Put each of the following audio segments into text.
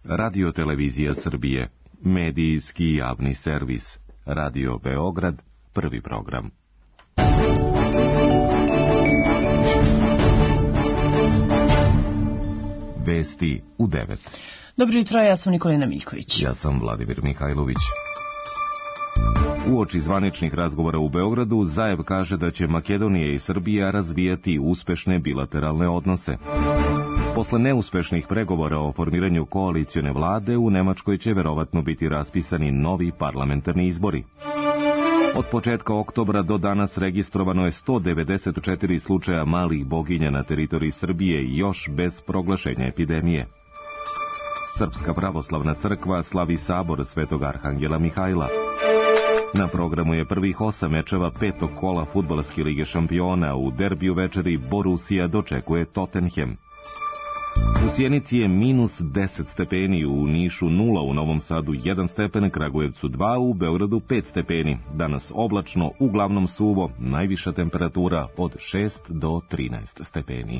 Radio Televizija Srbije, medijski javni servis, Radio Beograd, prvi program. Vesti u 9. Dobro jutro, ja sam Nikolina Miljković. Ja sam Vladimir Mihajlović. Uoči zvaničnih razgovora u Beogradu, Zaev kaže da će Makedonija i Srbija razvijati uspešne bilateralne odnose. Posle neuspešnih pregovora o formiranju koalicione vlade, u Nemačkoj će verovatno biti raspisani novi parlamentarni izbori. Od početka oktobra do danas registrovano je 194 slučaja malih boginja na teritoriji Srbije, još bez proglašenja epidemije. Srpska pravoslavna crkva slavi sabor Svetog Arhangela Mihajla. Na programu je prvih 8 mečeva petog kola fudbalske lige šampiona. U derbiju večeri Borussia dočekuje Tottenham. U Sjenici je minus 10 stepeni, u Nišu 0, u Novom Sadu 1 stepen, Kragujevcu 2, u Beogradu 5 stepeni. Danas oblačno, uglavnom suvo, najviša temperatura od 6 do 13 stepeni.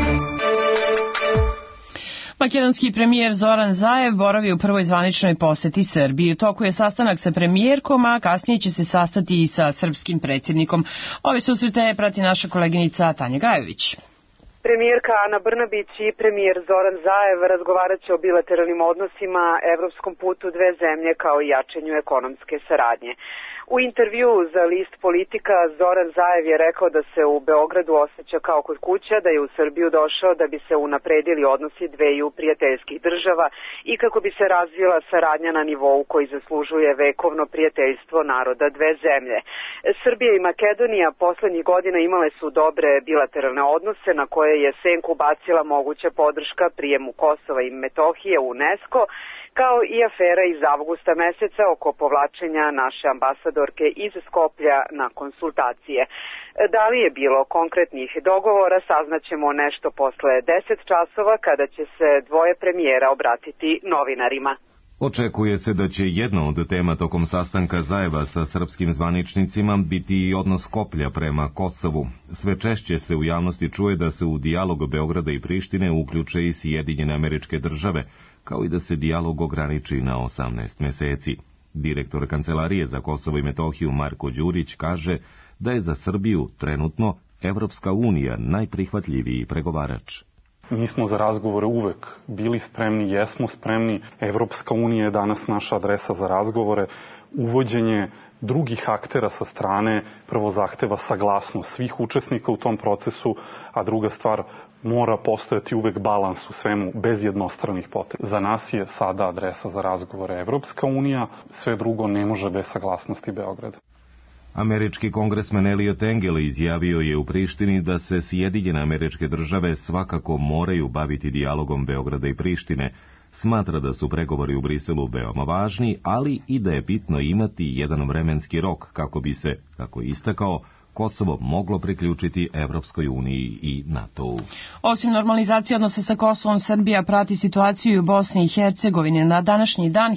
Makedonski premijer Zoran Zaev boravi u prvoj zvaničnoj poseti Srbiji. U toku je sastanak sa premijerkom, a kasnije će se sastati i sa srpskim predsjednikom. Ove susrete prati naša koleginica Tanja Gajović. Premijerka Ana Brnabić i premijer Zoran Zaev razgovarat će o bilateralnim odnosima, evropskom putu dve zemlje kao i jačanju ekonomske saradnje. U intervju za list Politika Zoran Zaev je rekao da se u Beogradu osjeća kao kod kuće, da je u Srbiju došao da bi se unapredili odnosi dveju prijateljskih država i kako bi se razvila saradnja na nivou koji zaslužuje vekovno prijateljstvo naroda dve zemlje. Srbija i Makedonija poslednjih godina imale su dobre bilateralne odnose na koje je senku bacila moguća podrška prijemu Kosova i Metohije u UNESCO, kao i afera iz avgusta meseca oko povlačenja naše ambasadorke iz Skoplja na konsultacije. Da li je bilo konkretnih dogovora, saznaćemo nešto posle 10 časova kada će se dvoje premijera obratiti novinarima. Očekuje se da će jedna od tema tokom sastanka Zaeva sa srpskim zvaničnicima biti i odnos Skoplja prema Kosovu. Sve češće se u javnosti čuje da se u dijalog Beograda i Prištine uključe i Sjedinjene Američke Države, kao i da se dijalog ograniči na 18 meseci. Direktor Kancelarije za Kosovo i Metohiju Marko Đurić kaže da je za Srbiju trenutno Evropska unija najprihvatljiviji pregovarač. Mi smo za razgovore uvek bili spremni, jesmo spremni. Evropska unija je danas naša adresa za razgovore. Uvođenje drugih aktera sa strane prvo zahteva saglasnost svih učesnika u tom procesu, a druga stvar, mora postojati uvek balans u svemu, bez jednostranih poteza. Za nas je sada adresa za razgovore Evropska unija, sve drugo ne može bez saglasnosti Beograda. Američki kongresmen Eliot Engel izjavio je u Prištini da se Sjedinjene Američke Države svakako moraju baviti dijalogom Beograda i Prištine. Smatra da su pregovori u Briselu veoma važni, ali i da je bitno imati jedan vremenski rok kako bi se, kako je istakao, Kosovo moglo priključiti Evropskoj uniji i NATO-u. Osim normalizacije odnosa sa Kosovom, Srbija prati situaciju u Bosni i Hercegovini. Na današnji dan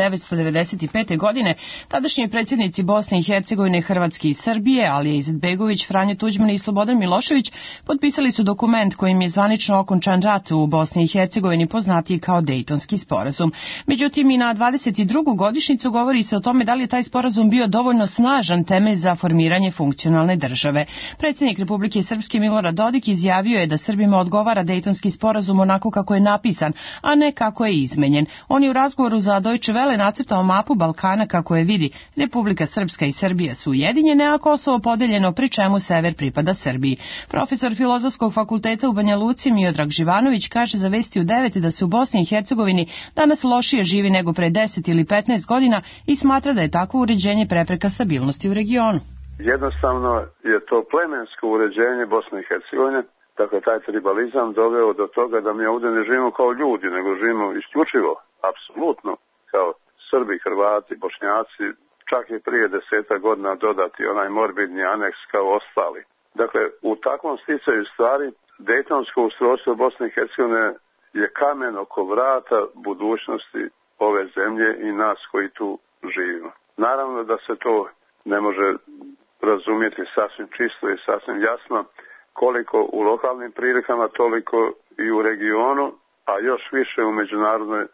1995. godine tadašnji predsjednici Bosne i Hercegovine, Hrvatske i Srbije, Alija Izetbegović, Franjo Tuđman i Slobodan Milošević potpisali su dokument kojim je zvanično okončan rat u Bosni i Hercegovini, poznatiji kao Dejtonski sporazum. Međutim, i na 22. godišnjicu govori se o tome da li je taj sporazum bio dovoljno snažan temelj za formiranje funkcionalne države. Predsjednik Republike Srpske Milorad Dodik izjavio je da Srbima odgovara Dejtonski sporazum onako kako je napisan, a ne kako je izmenjen. On je u razgovoru za Deutsche Welle nacrtao mapu Balkana kako je vidi. Republika Srpska i Srbija su ujedinjene, a Kosovo podeljeno, pri čemu sever pripada Srbiji. Profesor Filozofskog fakulteta u Banja Luci Miodrag Živanović kaže za Vesti u 9 da se u Bosni i Hercegovini danas lošije živi nego pre 10 ili 15 godina i smatra da je takvo uređenje prepreka stabilnosti u regionu. Jednostavno je to plemensko uređenje Bosne i Hercegovine, dakle taj tribalizam doveo do toga da mi ovdje ne živimo kao ljudi, nego živimo isključivo, apsolutno, kao Srbi, Hrvati, Bošnjaci, čak i prije 10 godina dodati onaj morbidni aneks kao ostali. Dakle, u takvom sticaju stvari, Dejtonsko ustrojstvo Bosne i Hercegovine je kamen oko vrata budućnosti ove zemlje i nas koji tu živimo. Naravno da se to ne može razumjeti sasvim čisto i sasvim jasno, koliko u lokalnim prilikama, toliko i u regionu, a još više u međunarodnoj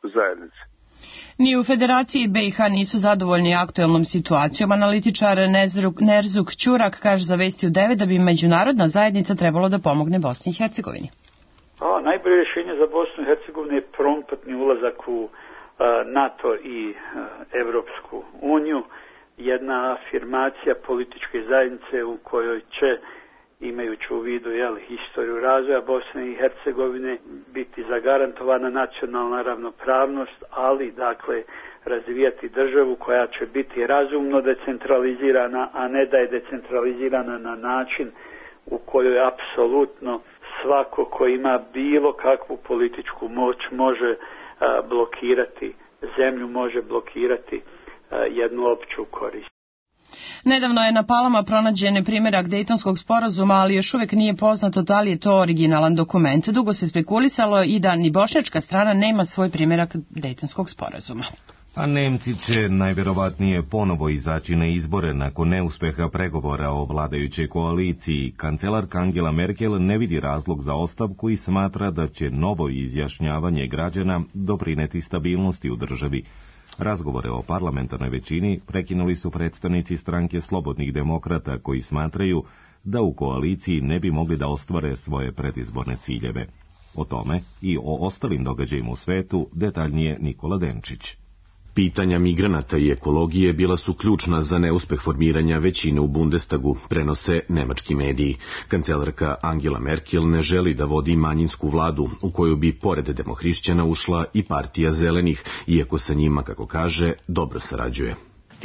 zajednici. Ni u Federaciji BiH nisu zadovoljni aktuelnom situacijom. Analitičar Nerzuk Ćurak kaže za Vesti u 9 da bi međunarodna zajednica trebalo da pomogne Bosni i Hercegovini. Najbolje rješenje za Bosnu i Hercegovinu je promptni ulazak u NATO i Evropsku uniju, jedna afirmacija političke zajednice u kojoj će, imajući u vidu historiju razvoja Bosne i Hercegovine, biti zagarantovana nacionalna ravnopravnost, ali dakle razvijati državu koja će biti razumno decentralizirana, a ne da je decentralizirana na način u kojoj apsolutno svako ko ima bilo kakvu političku moć može blokirati zemlju, može blokirati jednu opću korist. Nedavno je na Palama pronađen primjerak Dejtonskog sporazuma, ali još uvijek nije poznato da li je to originalan dokument. Dugo se spekulisalo i da ni bošnjačka strana nema svoj primjerak Dejtonskog sporazuma. A Nemci će najvjerovatnije ponovo izaći na izbore nakon neuspeha pregovora o vladajućoj koaliciji. Kancelarka Angela Merkel ne vidi razlog za ostavku i smatra da će novo izjašnjavanje građana doprineti stabilnosti u državi. Razgovore o parlamentarnoj većini prekinuli su predstavnici stranke Slobodnih demokrata koji smatraju da u koaliciji ne bi mogli da ostvare svoje predizborne ciljeve. O tome i o ostalim događajima u svetu detaljnije Nikola Denčić. Pitanja migranata i ekologije bila su ključna za neuspeh formiranja većine u Bundestagu, prenose nemački mediji. Kancelarka Angela Merkel ne želi da vodi manjinsku vladu, u koju bi pored demohrišćana ušla i partija zelenih, iako sa njima, kako kaže, dobro sarađuje.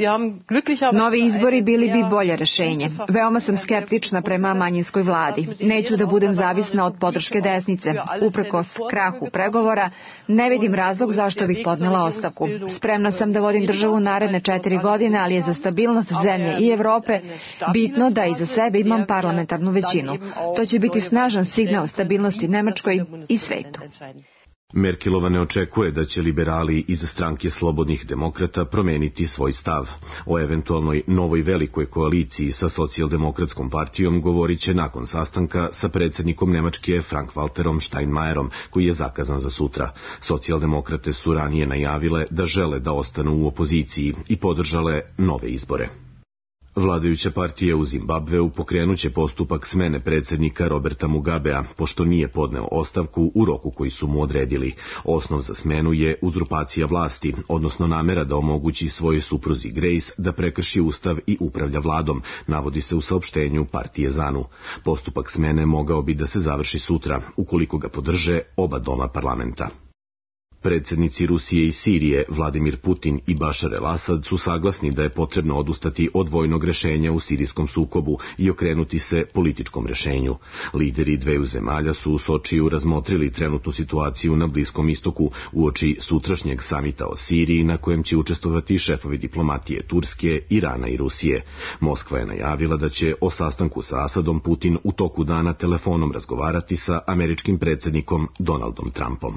Novi izbori bili bi bolje rešenje. Veoma sam skeptična prema manjinskoj vladi. Neću da budem zavisna od podrške desnice. Uprkos krahu pregovora, ne vidim razlog zašto bih podnela ostavku. Spremna sam da vodim državu naredne 4 godine, ali je za stabilnost zemlje i Evrope bitno da iza sebe imam parlamentarnu većinu. To će biti snažan signal stabilnosti Nemačkoj i svetu. Merkelova ne očekuje da će liberali iz stranke Slobodnih demokrata promeniti svoj stav. O eventualnoj novoj velikoj koaliciji sa socijaldemokratskom partijom govorit će nakon sastanka sa predsjednikom Nemačke Frank-Walterom Steinmeierom, koji je zakazan za sutra. Socijaldemokrate su ranije najavile da žele da ostanu u opoziciji i podržale nove izbore. Vladajuća partija u Zimbabveu pokrenuće postupak smene predsjednika Roberta Mugabea, pošto nije podneo ostavku u roku koji su mu odredili. Osnov za smenu je uzurpacija vlasti, odnosno namera da omogući svojoj supruzi Grace da prekrši ustav i upravlja vladom, navodi se u saopštenju partije ZANU. Postupak smene mogao bi da se završi sutra, ukoliko ga podrže oba doma parlamenta. Predsjednici Rusije i Sirije, Vladimir Putin i Bašar el-Asad, su saglasni da je potrebno odustati od vojnog rešenja u sirijskom sukobu i okrenuti se političkom rešenju. Lideri dveju zemalja su u Sočiju razmotrili trenutnu situaciju na Bliskom istoku uoči sutrašnjeg samita o Siriji, na kojem će učestvovati šefovi diplomatije Turske, Irana i Rusije. Moskva je najavila da će o sastanku sa Asadom Putin u toku dana telefonom razgovarati sa američkim predsjednikom Donaldom Trumpom.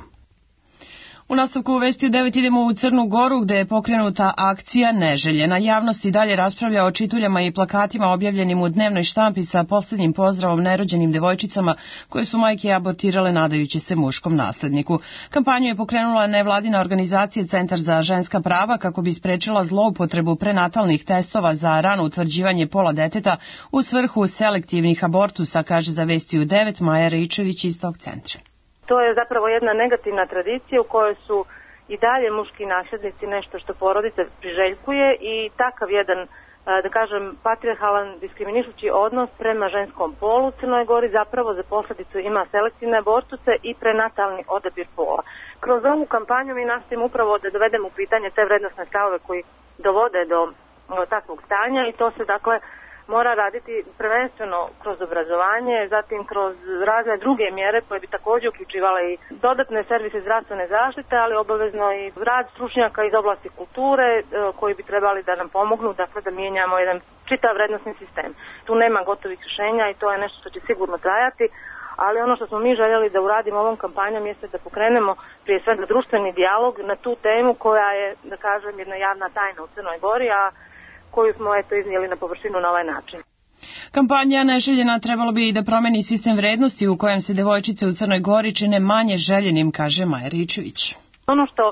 U nastavku u Vesti u 9 idemo u Crnu Goru, gde je pokrenuta akcija Neželjena. Javnost i dalje raspravlja o čituljama i plakatima objavljenim u dnevnoj štampi sa posljednjim pozdravom nerođenim devojčicama koje su majke abortirale nadajući se muškom nasledniku. Kampanju je pokrenula nevladina organizacija Centar za ženska prava kako bi sprečila zloupotrebu prenatalnih testova za rano utvrđivanje pola deteta u svrhu selektivnih abortusa, kaže za Vesti u 9 Maja Ričević iz tog centra. To je zapravo jedna negativna tradicija u kojoj su i dalje muški nasljednici nešto što porodica priželjkuje i takav jedan, da kažem, patrijarhalan diskriminišući odnos prema ženskom polu u Crnoj Gori zapravo za posljedicu ima selektivne abortuse i prenatalni odabir pola. Kroz ovu kampanju mi nastojimo upravo da dovedemo u pitanje te vrednosne stavove koji dovode do takvog stanja i to se dakle mora raditi prvenstveno kroz obrazovanje, zatim kroz razne druge mjere koje bi također uključivale i dodatne servise zdravstvene zaštite, ali obavezno i rad stručnjaka iz oblasti kulture koji bi trebali da nam pomognu, dakle da mijenjamo jedan čitav vrednosni sistem. Tu nema gotovih rješenja i to je nešto što će sigurno trajati, ali ono što smo mi željeli da uradimo ovom kampanjom jeste da pokrenemo prije svega društveni dijalog na tu temu koja je, da kažem, jedna javna tajna u Crnoj Gori, a koju smo iznijeli na površinu na ovaj način. Kampanja Neželjena trebalo bi i da promeni sistem vrednosti u kojem se devojčice u Crnoj Gori čine manje željenim, kaže Maja Ričević. Ono što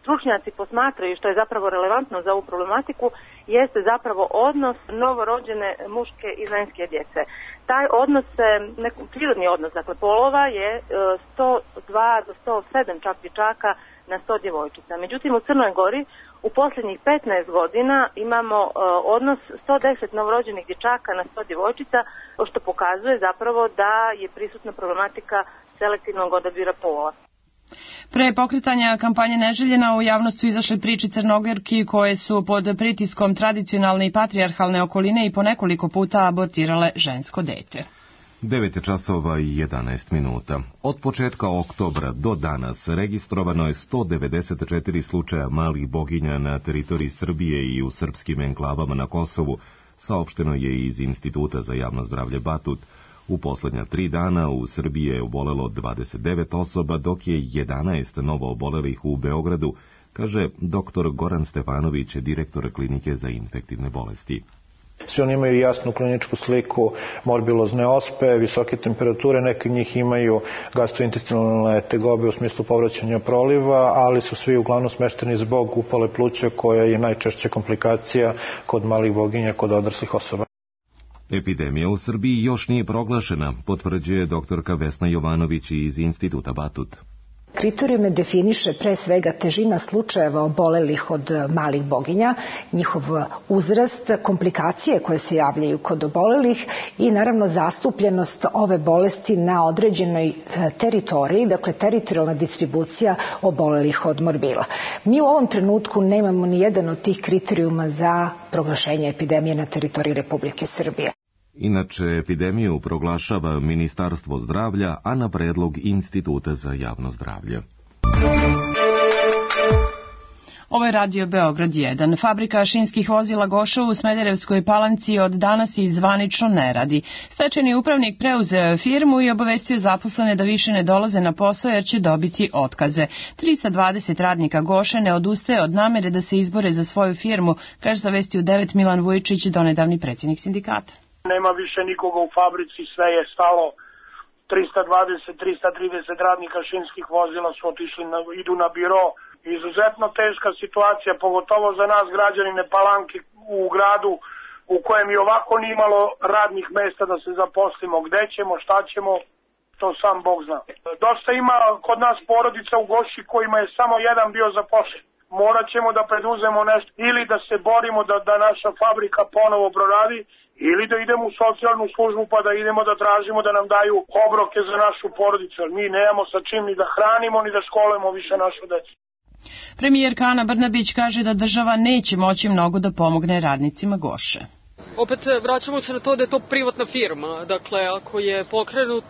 stručnjaci posmatraju, što je zapravo relevantno za ovu problematiku, jeste zapravo odnos novorođene muške i ženske djece. Taj odnos, prirodni odnos, dakle polova je 102 do 107 čak dječaka na 100 djevojčica. Međutim, u Crnoj Gori u posljednjih 15 godina imamo odnos 110 novorođenih dječaka na 100 djevojčica, što pokazuje zapravo da je prisutna problematika selektivnog odabira pola. Pre pokretanja kampanje Neželjena u javnost su izašle priče Crnogorki koje su pod pritiskom tradicionalne i patrijarhalne okoline i po nekoliko puta abortirale žensko dete. 9 časova i 11 minuta. Od početka oktobra do danas registrovano je 194 slučaja malih boginja na teritoriji Srbije i u srpskim enklavama na Kosovu, saopšteno je iz Instituta za javno zdravlje Batut. U poslednja 3 dana u Srbiji je obolelo 29 osoba, dok je 11 novo obolelih u Beogradu, kaže dr. Goran Stefanović, direktor klinike za infektivne bolesti. Svi oni imaju jasnu kliničku sliku morbilozne ospe, visoke temperature, neki njih imaju gastrointestinalne tegobe u smislu povraćanja proliva, ali su svi uglavnom smešteni zbog upale pluća koja je najčešća komplikacija kod malih boginja, kod odraslih osoba. Epidemija u Srbiji još nije proglašena, potvrđuje doktorka Vesna Jovanović iz Instituta Batut. Kriterijume definiše pre svega težina slučajeva obolelih od malih boginja, njihov uzrast, komplikacije koje se javljaju kod obolelih i naravno zastupljenost ove bolesti na određenoj teritoriji, dakle teritorijalna distribucija obolelih od morbila. Mi u ovom trenutku nemamo ni jedan od tih kriterijuma za proglašenje epidemije na teritoriji Republike Srbije. Inače, epidemiju proglašava Ministarstvo zdravlja, a na predlog Instituta za javno zdravlje. Ovo je Radio Beograd 1. Fabrika šinskih vozila Goša u Smederevskoj Palanci od danas i zvanično ne radi. Stečajni upravnik preuzeo firmu i obavestio zaposlene da više ne dolaze na posao jer će dobiti otkaze. 320 radnika Goše ne odustaje od namere da se izbore za svoju firmu, kaže zavestio u 9 Milan Vujičić, donedavni predsjednik sindikata. Nema više nikoga u fabrici, sve je stalo. 320-330 radnika šinskih vozila su otišli, idu na biro. Izuzetno teška situacija, pogotovo za nas građanine Palanke u gradu u kojem i ovako nije imalo radnih mesta da se zaposlimo. Gde ćemo, šta ćemo, to sam Bog zna. Dosta ima kod nas porodica u Goši kojima je samo jedan bio zaposlen. Morat ćemo da preduzemo nešto ili da se borimo da naša fabrika ponovo proradi, ili da idemo u socijalnu službu pa da idemo da tražimo da nam daju obroke za našu porodicu. Mi nemamo sa čim ni da hranimo ni da školujemo više našu decu. Premijerka Ana Brnabić kaže da država neće moći mnogo da pomogne radnicima Goše. Opet vraćamo se na to da je to privatna firma. Dakle, ako je pokrenut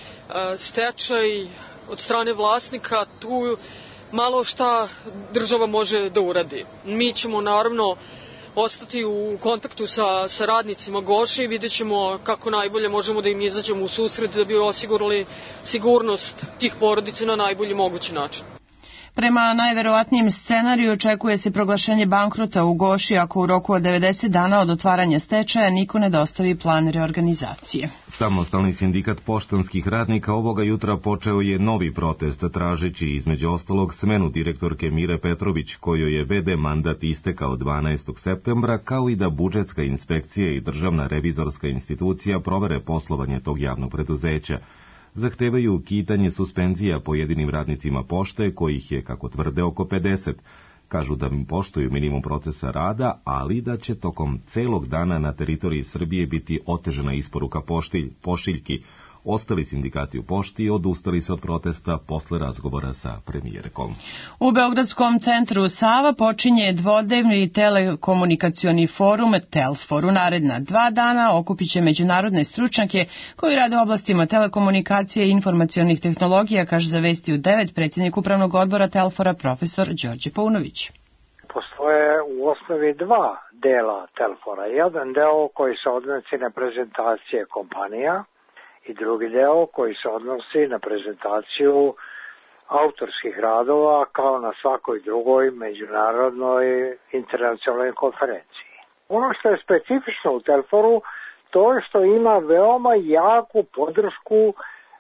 stečaj od strane vlasnika, tu malo šta država može da uradi. Mi ćemo naravno ostati u kontaktu sa radnicima Goše i vidjet ćemo kako najbolje možemo da im izađemo u susret da bi osigurali sigurnost tih porodica na najbolji mogući način. Prema najverovatnijem scenariju očekuje se proglašenje bankrota u Goši ako u roku od 90 dana od otvaranja stečaja niko ne dostavi plan reorganizacije. Samostalni sindikat poštanskih radnika ovoga jutra počeo je novi protest tražeći između ostalog smenu direktorke Mire Petrović, kojoj je VD mandat istekao 12. septembra, kao i da budžetska inspekcija i državna revizorska institucija provere poslovanje tog javnog preduzeća. Zahtevaju ukidanje suspenzija pojedinim radnicima pošte, kojih je, kako tvrde, oko 50. Kažu da poštuju minimum procesa rada, ali da će tokom celog dana na teritoriji Srbije biti otežana isporuka pošiljki. Ostali sindikati u pošti odustali se od protesta posle razgovora sa premijerkom. U Beogradskom centru Sava počinje dvodnevni telekomunikacioni forum Telfor. U naredna 2 dana okupit će međunarodne stručnjake koji rade u oblastima telekomunikacije i informacionih tehnologija, kaže zavestio 9 predsjednik upravnog odbora Telfora profesor Đorđe Paunović. Postoje u osnovi 2 dela Telfora. Jedan deo koji se odnosi na prezentacije kompanija i drugi deo koji se odnosi na prezentaciju autorskih radova kao na svakoj drugoj međunarodnoj internacionalnoj konferenciji. Ono što je specifično u Telforu, to je što ima veoma jaku podršku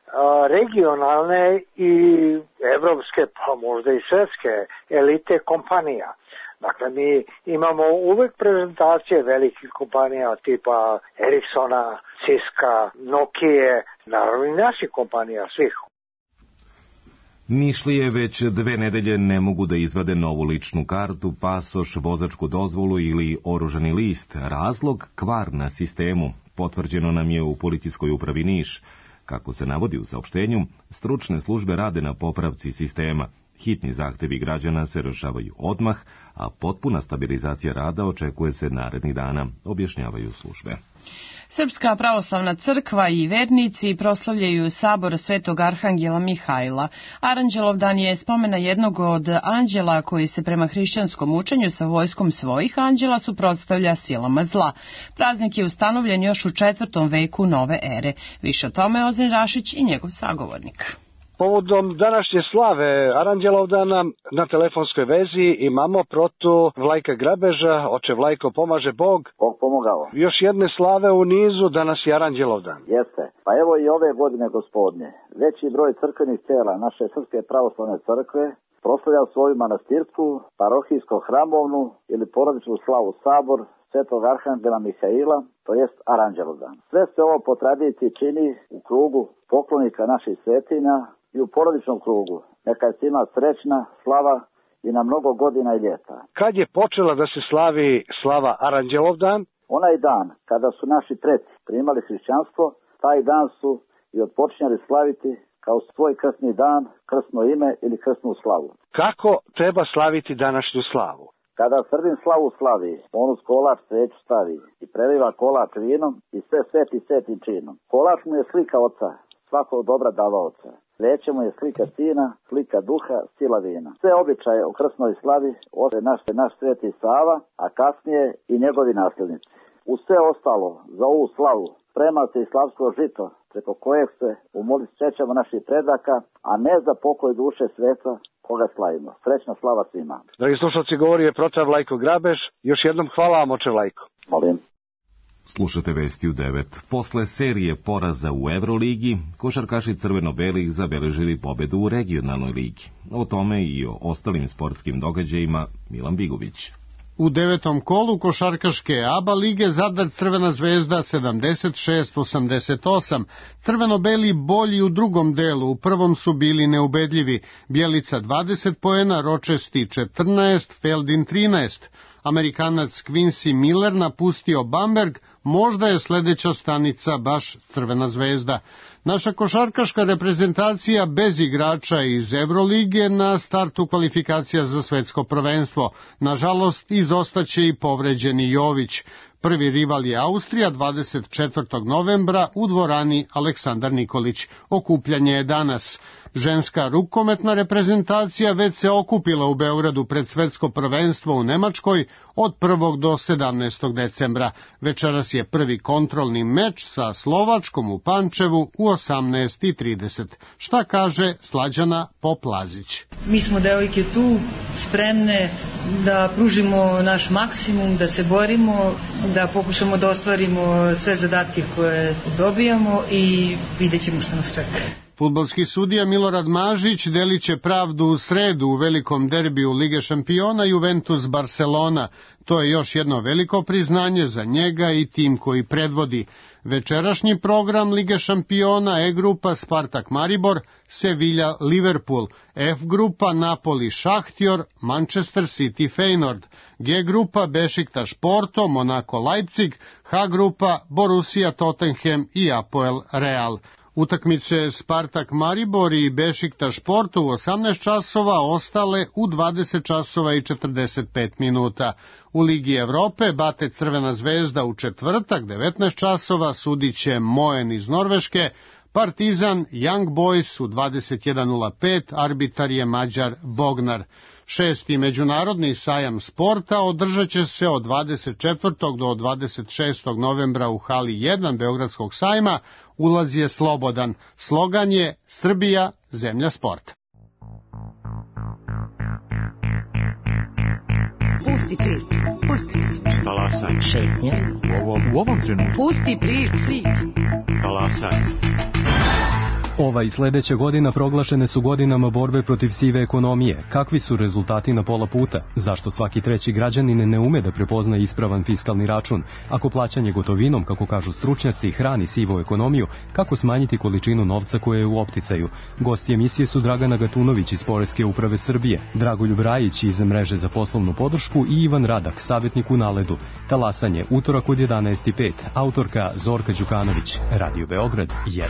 regionalne i evropske, pa možda i svetske elite kompanija. Dakle, mi imamo uvek prezentacije velikih kompanija tipa Ericssona, Cisca, Nokia, naravno i naših kompanija, svih. Nišlije već 2 nedelje ne mogu da izvade novu ličnu kartu, pasoš, vozačku dozvolu ili oružani list. Razlog – kvar na sistemu. Potvrđeno nam je u policijskoj upravi Niš. Kako se navodi u saopštenju, stručne službe rade na popravci sistema. Hitni zahtevi građana se rešavaju odmah, a potpuna stabilizacija rada očekuje se narednih dana, objašnjavaju službe. Srpska pravoslavna crkva i vernici proslavljaju sabor Svetog Arhangela Mihajla. Aranđelovdan je spomena jednog od anđela koji se prema hrišćanskom učenju sa vojskom svojih anđela suprotstavlja silama zla. Praznik je ustanovljen još u 4. veku nove ere. Više o tome Ozren Rašić i njegov sagovornik. Povodom današnje slave Aranđelovdana na telefonskoj vezi imamo protu Vlajka Grabeža. Oče Vlajko, pomaže Bog. Bog pomogao. Još jedne slave u nizu, danas je Aranđelovdan. Jeste. Pa evo i ove godine, gospodnje, veći broj crkvenih tela naše Srpske pravoslavne crkve proslavlja svoju manastirsku, parohijsko hramovnu ili porodičnu slavu sabor Svetog Arhangela Mihaila, to jest Aranđelovdan. Sve se ovo po tradiciji čini u krugu poklonika naših svetinja i u porodičnom krugu. Neka je svima srećna slava i na mnogo godina i ljeta. Kad je počela da se slavi slava Aranđelovdan? Onaj dan kada su naši preci primali hrišćanstvo, taj dan su i odpočinjali slaviti kao svoj krstni dan, krstno ime ili krstnu slavu. Kako treba slaviti današnju slavu? Kada Srbin slavu slavi, on uz kolač sveću stavi i preliva kolač vinom i sve svetim činom. Kolač mu je slika oca, svakog dobra davaoca. Sveće mu je slika sina, slika duha, sila vina. Sve običaje o krstnoj slavi ode naš sveti Sava, a kasnije i njegovi nasljednici. U sve ostalo za ovu slavu sprema se i slavsko žito, preko kojeg se u molitvi sjećamo naših predaka, a ne za pokoj duše sveta koga slavimo. Srećna slava svima. Dragi slušalci, govori je protav Vlajko Grabež. Još jednom hvala vam, oče Vlajko. Molim. Slušate vesti u 9. Posle serije poraza u Evroligi, košarkaši crveno-belih zabeležili pobedu u regionalnoj ligi. O tome i o ostalim sportskim događajima Milan Bigović. U 9. kolu košarkaške ABA lige Zadar Crvena zvezda 76-88. Crveno-beli bolji u drugom delu, u prvom su bili neubedljivi. Bjelica 20 poena, Ročesti 14, Feldin 13. Amerikanac Quincy Miller napustio Bamberg, možda je sledeća stanica baš Crvena zvezda. Naša košarkaška reprezentacija bez igrača iz Evrolige na startu kvalifikacija za svetsko prvenstvo. Nažalost, izostaće i povređeni Jović. Prvi rival je Austrija 24. novembra u dvorani Aleksandar Nikolić. Okupljanje je danas. Ženska rukometna reprezentacija već se okupila u Beogradu pred svetsko prvenstvo u Nemačkoj od 1. do 17. decembra. Večeras je prvi kontrolni meč sa Slovačkom u Pančevu u 18:30. Šta kaže Slađana Poplazić? Mi smo devojke tu spremne da pružimo naš maksimum, da se borimo, da pokušamo da ostvarimo sve zadatke koje dobijamo i vidjet ćemo što nas čeka. Fudbalski sudija Milorad Mažić delit će pravdu u sredu u velikom derbiju Lige šampiona Juventus-Barcelona. To je još jedno veliko priznanje za njega i tim koji predvodi. Večerašnji program Lige šampiona E grupa Spartak Maribor, Sevilla Liverpool, F grupa Napoli Šahtjor, Manchester City Feyenoord, G grupa Bešiktaš Porto, Monaco Leipzig, H grupa Borussia Tottenham i Apoel Real. Utakmice Spartak Maribor i Bešiktaš Porto u 18 časova, ostale u 20 časova i 45 minuta. U Ligi Evrope Bate Crvena zvezda u četvrtak 19 časova sudiće Moen iz Norveške, Partizan Young Boys u 21:05, arbitar je Mađar Bognar. 6. međunarodni sajam sporta održat će se od 24. do 26. novembra u hali 1 Beogradskog sajma. Ulaz je slobodan. Slogan je Srbija, zemlja sporta. Pusti priču. Talasaj. Šetnja. U ovom trenutku. Pusti priču. Talasaj. Ova i sledeća godina proglašene su godinama borbe protiv sive ekonomije. Kakvi su rezultati na pola puta? Zašto svaki treći građanin ne ume da prepozna ispravan fiskalni račun? Ako plaćanje gotovinom, kako kažu stručnjaci, hrani sivu ekonomiju, kako smanjiti količinu novca koja je u opticaju? Gosti emisije su Dragana Gatunović iz Poreske uprave Srbije, Dragoljub Rajić iz Mreže za poslovnu podršku i Ivan Radak, savjetnik u Naledu. Talasanje, utorak od 11:05. Autorka Zorka Đukanović, Radio Beograd 1.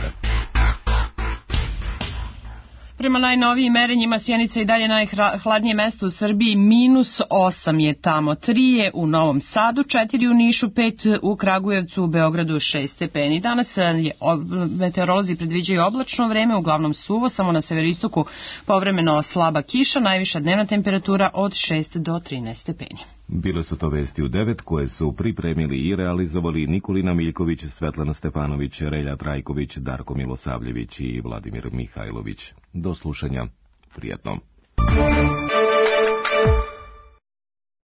Prema najnovijim merenjima Sjenica i dalje najhladnije mesto u Srbiji, -8 je tamo, 3 je u Novom Sadu, 4 u Nišu, 5 u Kragujevcu, u Beogradu 6 stepeni. Danas meteorolozi predviđaju oblačno vreme, uglavnom suvo, samo na severistoku povremeno slaba kiša, najviša dnevna temperatura od 6 do 13 stepeni. Bile su to vesti u 9 koje su pripremili i realizovali Nikolina Miljković, Svetlana Stepanović, Relja Trajković, Darko Milosavljević i Vladimir Mihajlović. Do slušanja. Prijetno.